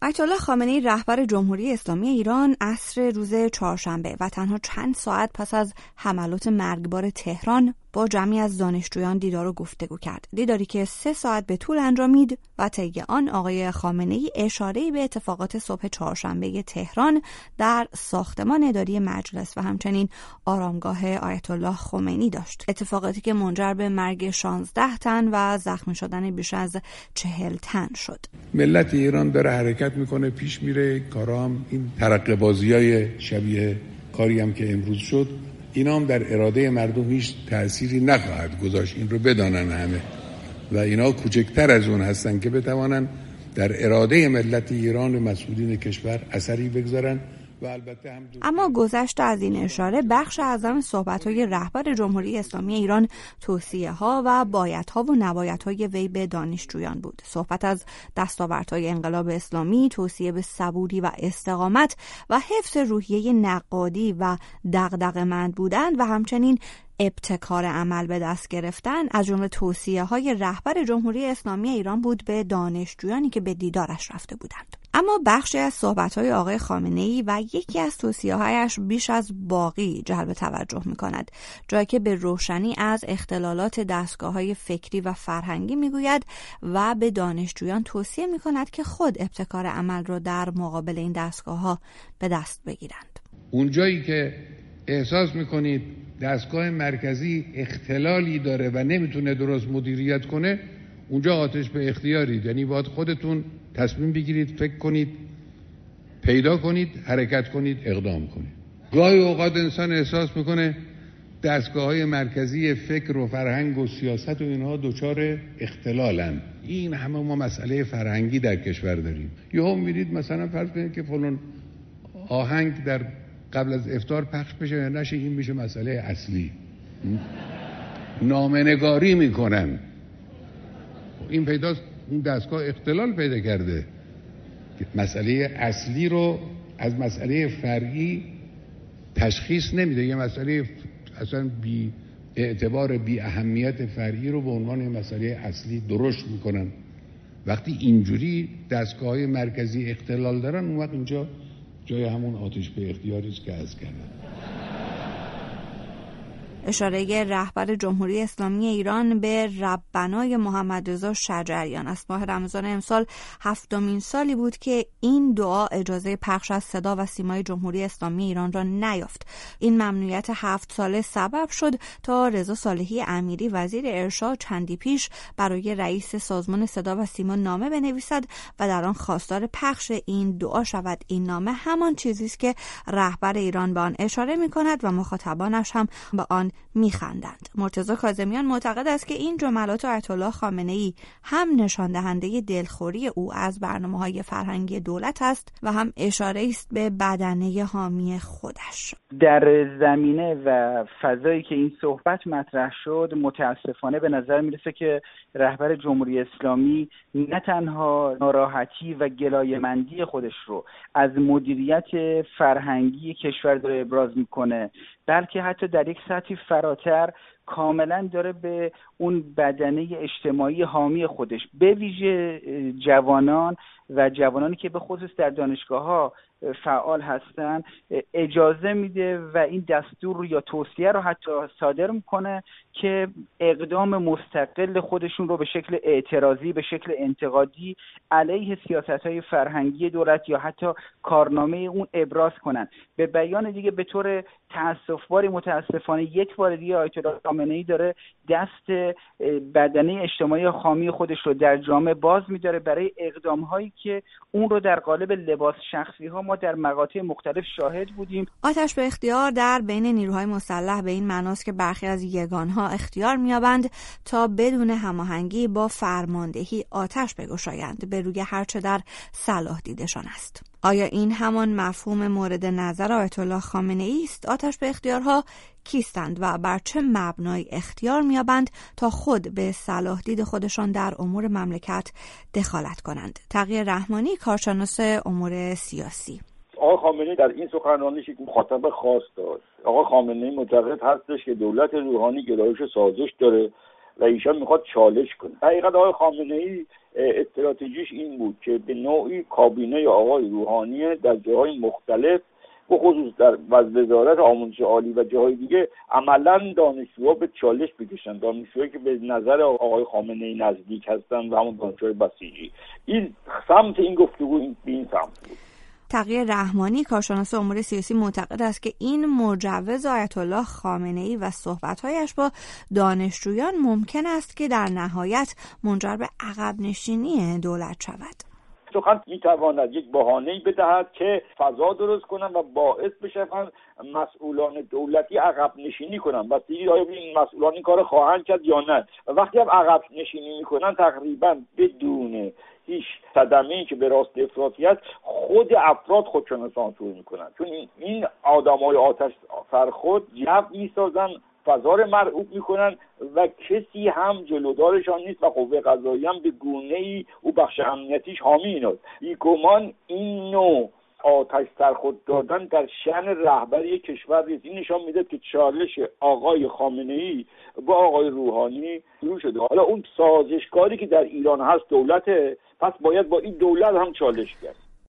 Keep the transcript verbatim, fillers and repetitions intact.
آیت الله خامنه‌ای رهبر جمهوری اسلامی ایران عصر روز چهارشنبه و تنها چند ساعت پس از حملات مرگبار تهران با جمعی از دانشجویان دیدار و گفتگو کرد. دیداری که سه ساعت به طول انجامید و طی آن آقای خامنه‌ای اشاره‌ای به اتفاقات صبح چهارشنبه تهران در ساختمان اداری مجلس و همچنین آرامگاه آیت الله خمینی داشت. اتفاقاتی که منجر به مرگ شانزده تن و زخمی شدن بیش از چهل تن شد. ملت ایران داره حرکت میکنه، پیش میره. کارام این ترقه بازیای شبیه کاری هم که امروز شد، اینا هم در اراده مردم هیچ تأثیری نخواهد گذاشت. این رو بدانن همه و اینا کوچکتر از اون هستن که بتوانن در اراده ملت ایران و مسئولین کشور اثری بگذارن. و البته هم اما گذشت از این اشاره، بخش اعظم صحبت‌های رهبر جمهوری اسلامی ایران توصیه‌ها و بایدها و نبایدهای وی به دانشجویان بود. صحبت از دستاوردهای انقلاب اسلامی، توصیه به صبوری و استقامت و حفظ روحیه نقادی و دغدغه‌مند بودن و همچنین ابتکار عمل به دست گرفتن از جمله توصیه‌های رهبر جمهوری اسلامی ایران بود به دانشجویانی که به دیدارش رفته بودند. اما بخشی از صحبت‌های آقای خامنه‌ای و یکی از توصیه‌هایش بیش از باقی جلب توجه می‌کند، جایی که به روشنی از اختلالات دستگاه‌های فکری و فرهنگی می‌گوید و به دانشجویان توصیه می‌کند که خود ابتکار عمل را در مقابل این دستگاه‌ها به دست بگیرند. اونجایی که احساس می‌کنید دستگاه مرکزی اختلالی داره و نمیتونه درست مدیریت کنه، اونجا آتش به اختیارید. یعنی باید خودتون تصمیم بگیرید، فکر کنید، پیدا کنید، حرکت کنید، اقدام کنید. گاهی اوقات انسان احساس میکنه دستگاه‌های مرکزی فکر و فرهنگ و سیاست و اینها دچار اختلالن. این همه ما مسئله فرهنگی در کشور داریم. یهو میرید مثلا فرض کنید که فلان آهنگ در قبل از افطار پخش بشه یا نشه، این میشه مسئله اصلی. نامه‌نگاری میکنن. این پیداست اون دستگاه اختلال پیدا کرده. مسئله اصلی رو از مسئله فرعی تشخیص نمیده. یه مسئله اصلا بی اعتبار، بی اهمیت فرعی رو به عنوان مسئله اصلی درشت میکنن. وقتی اینجوری دستگاه‌های مرکزی اختلال دارن، اون وقت اینجا جای همون آتش به اختیاری است که عرض کردم. اشاره رهبر جمهوری اسلامی ایران به ربنای محمد رضا شجریان از ماه رمضان امسال هفتمین سالی بود که این دعا اجازه پخش از صدا و سیمای جمهوری اسلامی ایران را نیافت. این ممنوعیت هفت ساله سبب شد تا رضا صالحی امیری وزیر ارشاد چندی پیش برای رئیس سازمان صدا و سیما نامه بنویسد و در آن خواستار پخش این دعا شود. این نامه همان چیزی است که رهبر ایران به آن اشاره می‌کند و مخاطبانش هم به آن میخندند. مرتضی کاظمیان معتقد است که این جملات آیت الله خامنه‌ای هم نشان دهنده دلخوری او از برنامه‌های فرهنگی دولت است و هم اشاره است به بدنه حامی خودش. در زمینه و فضایی که این صحبت مطرح شد، متاسفانه به نظر میرسه که رهبر جمهوری اسلامی نه تنها ناراحتی و گلایه‌مندی خودش رو از مدیریت فرهنگی کشور داره ابراز میکنه، بلکه حتی در یک سطحی فراتر کاملا داره به اون بدنه اجتماعی حامی خودش، به ویژه جوانان و جوانانی که به خصوص در دانشگاه‌ها فعال هستن، اجازه میده و این دستور رو یا توصیه رو حتی صادر میکنه که اقدام مستقل خودشون رو به شکل اعتراضی، به شکل انتقادی علیه سیاست‌های فرهنگی دولت یا حتی کارنامه اون ابراز کنن. به بیان دیگه، به طور تأسف‌باری متاسفانه یک بار دیگه آیت الله خامنه‌ای داره دست بدنه اجتماعی حامی خودش رو در جامعه باز می‌داره برای اقدام‌هایی که اون رو در قالب لباس شخصی‌ها ما در مقاطع مختلف شاهد بودیم. آتش به اختیار در بین نیروهای مسلح به این معناست که برخی از یگان‌ها اختیار می‌یابند تا بدون هماهنگی با فرماندهی آتش بگشایند به روی هرچه در صلاح دیدشان است. آیا این همان مفهوم مورد نظر آیت الله خامنه‌ای است؟ آتش به اختیارها کیستند و بر چه مبنای اختیار می‌یابند تا خود به صلاح دید خودشان در امور مملکت دخالت کنند؟ تقی رحمانی، کارشناس امور سیاسی: آقای خامنه‌ای در این سخنرانیش یک مخاطب خاص داشت. آقای خامنه‌ای معتقد هستش که دولت روحانی گرایش سازش داره و ایشان میخواد چالش کنه. حقیقت آقای خامنه‌ای استراتژیش این بود که به نوعی کابینه آقای روحانی در جاهای مختلف به خصوص در وزارت آموزش عالی و جاهای دیگه عملاً دانشجوها به چالش بکشن، دانشجوهایی که به نظر آقای خامنه‌ای نزدیک هستن و همون دانشجوهای بسیجی. این سمت این گفتگو این به این سمت بود. تقی رحمانی کارشناس امور سیاسی معتقد است که این مجوز آیت الله خامنه‌ای و صحبت‌هایش با دانشجویان ممکن است که در نهایت منجر به عقب نشینی دولت شود. سخن میتواند یک بهانه‌ای بدهد که فضا درست کنند و باعث بشوند مسئولان دولتی عقب نشینی کنند. بستگی آیا این مسئولان این کار خواهند کرد یا نه. و وقتی هم عقب نشینی میکنن تقریبا بدون هیچ صدمه‌ای که به راست افراطی است، خود افراد خودشون سانسور میکنن، چون این این آدمای آتش سرخود جو میسازن، فضا رو مرعوب میکنن و کسی هم جلودارشان نیست و قوه قضاییه هم به گونه‌ای او بخش امنیتیش حامی ایناست. بیگمان این نوع آتش سرخود دادن در شأن رهبری کشور نیست. این نشان میده که چالش آقای خامنه‌ای با آقای روحانی شروع شده. حالا اون سازشکاری که در ایران هست دولته، پس باید با این دولت هم چالش کرد.